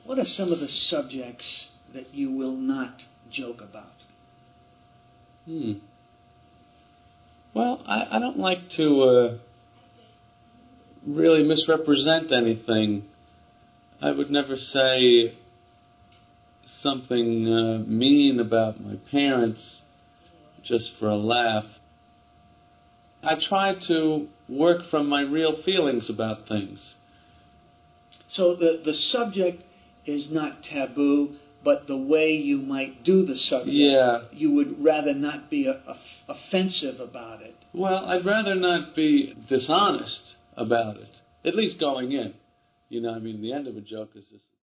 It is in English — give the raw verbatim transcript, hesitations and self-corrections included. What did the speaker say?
What are some of the subjects that you will not joke about? Hmm. Well, I, I don't like to uh, really misrepresent anything. I would never say something uh, mean about my parents just for a laugh. I try to work from my real feelings about things. So the, the subject is not taboo, but the way you might do the subject, yeah. you would rather not be a, a, offensive about it. Well, I'd rather not be dishonest about it, at least going in. You know, I mean, the end of a joke is just...